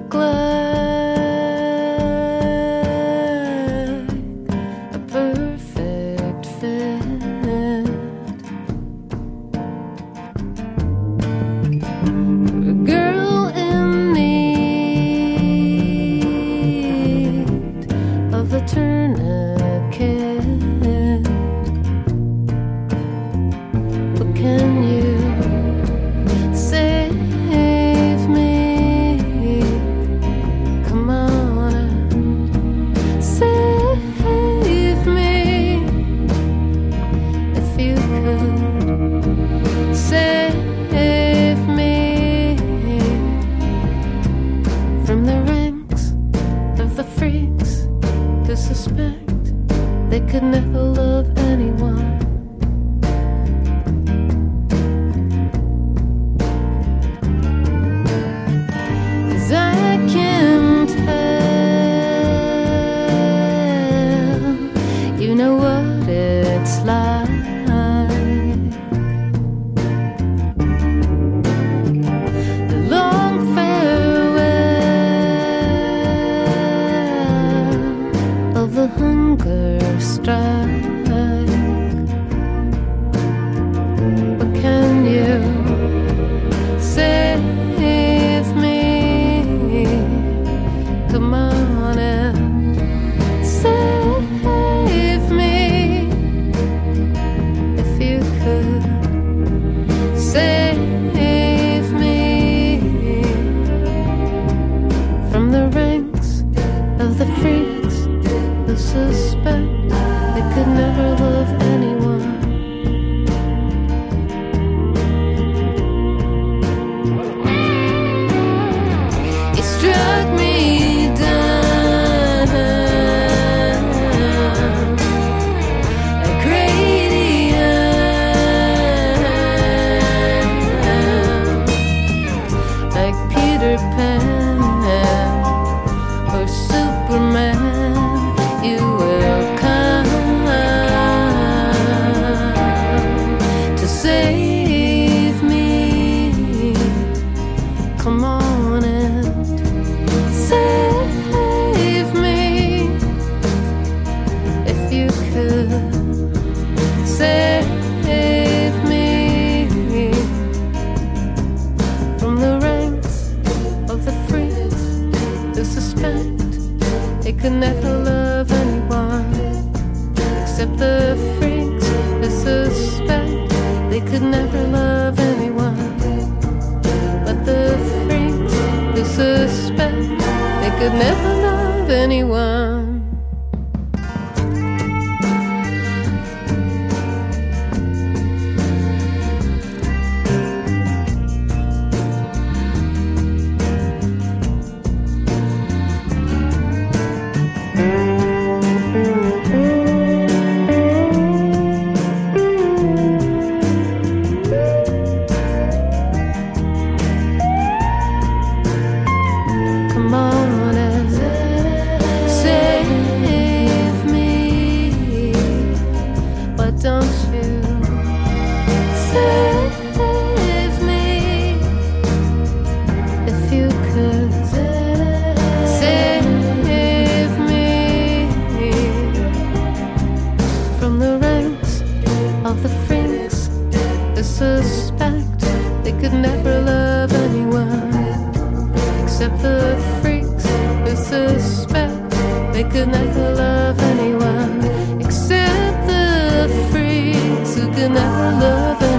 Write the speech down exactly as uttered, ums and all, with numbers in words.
look like a perfect fit for a girl in need of a tourniquet. But can you save me? Come on and save me. If you could save me from the ranks of the freaks who suspect they could never love anyone. 'Cause I can tell you know what it's like. The long farewell of the hunger strike. But can you save me? Come on and save me. If you could save me from the ranks of the freaks who suspect they could never love anyone. You struck me down like radium, like Peter Pan or Superman. You will come to save me. Come on and save me. If you could save me from the ranks of the freaks who suspect they could never love anyone, except the freaks who suspect they could never love anyone. But the freaks who suspect they could never love anyone. Come on and save me. Why don't you save me? If you could save me from the ranks of the freaks who suspect they could never love anyone, except the freaks who suspect they could never love anyone, except the freaks who could never love anyone.